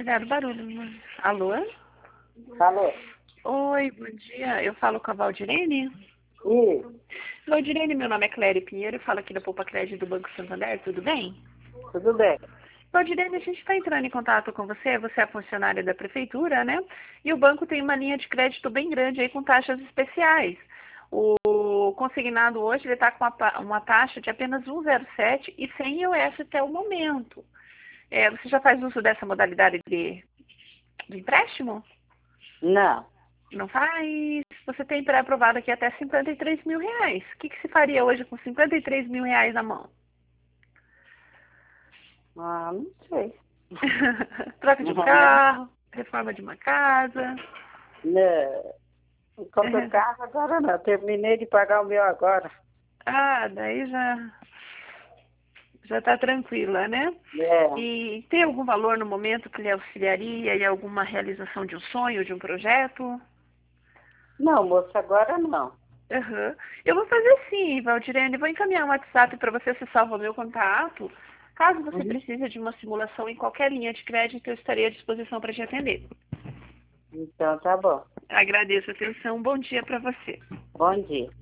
Cuidado, barulho. Alô? Falou. Oi, bom dia. Eu falo com a Valdirene? Isso, Valdirene, meu nome é Cléry Pinheiro, eu falo aqui da Poupa Crédito do Banco Santander, tudo bem? tudo bem. Valdirene, a gente está entrando em contato com você é funcionária da prefeitura, né? E o banco tem uma linha de crédito bem grande aí com taxas especiais. O consignado hoje ele está com uma taxa de apenas 1,07 e sem IOF até o momento. Você já faz uso dessa modalidade de empréstimo? Não. Não faz? Você tem pré-aprovado aqui até 53 mil reais. O que se faria hoje com 53 mil reais na mão? Não sei. Troca de um carro, reforma de uma casa. Não. Não compro carro agora não. Terminei de pagar o meu agora. Daí já está tranquila, né? É. E tem algum valor no momento que lhe auxiliaria em alguma realização de um sonho, de um projeto? Não, moça, agora não. Aham. Eu vou fazer sim, Valdirene. Vou encaminhar um WhatsApp para você, se salva o meu contato. Caso você Uhum. precise de uma simulação em qualquer linha de crédito, eu estarei à disposição para te atender. Então tá bom. Agradeço a atenção. Bom dia para você. Bom dia.